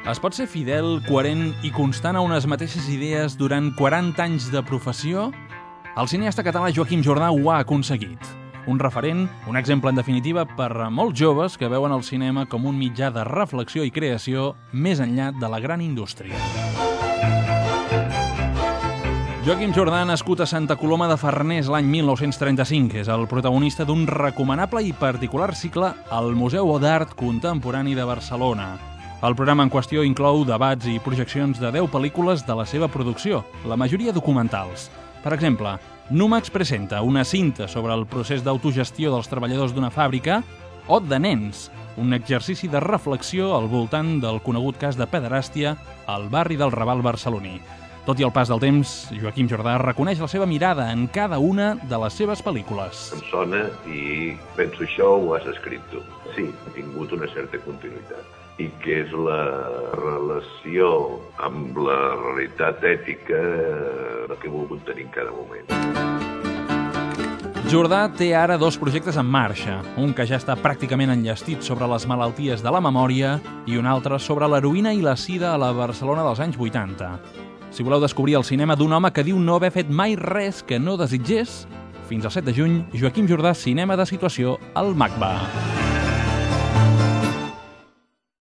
Es pot ser fidel, coherent i constant a unes mateixes idees durant 40 anys de professió? El cineasta català Joaquim Jordà ho ha aconseguit. Un referent, un exemple en definitiva per a molts joves que veuen el cinema com un mitjà de reflexió i creació més enllà de la gran indústria. Joaquim Jordà, nascut a Santa Coloma de Farners l'any 1935, és el protagonista d'un recomanable i particular cicle al Museu d'Art Contemporani de Barcelona. El programa en qüestió inclou debats i projeccions de 10 pel·lícules de la seva producció, la majoria documentals. Per exemple, Númex presenta una cinta sobre el procés d'autogestió dels treballadors d'una fàbrica, o de nens, un exercici de reflexió al voltant del conegut cas de pederàstia al barri del Raval barceloní. Tot i el pas del temps, Joaquim Jordà reconeix la seva mirada en cada una de les seves pel·lícules. Em sona i penso, això ho has escrit tu. Sí, ha tingut una certa continuïtat. I que és la relació amb la realitat ètica que he volgut tenir en cada moment. Jordà té ara 2 projectes en marxa, un que ja està pràcticament enllestit sobre les malalties de la memòria i un altre sobre l'heroïna i la sida a la Barcelona dels anys 80. Si voleu descobrir el cinema d'un home que diu no haver fet mai res que no desitgés, fins al 7 de juny, Joaquim Jordà, Cinema de Situació, al MACBA.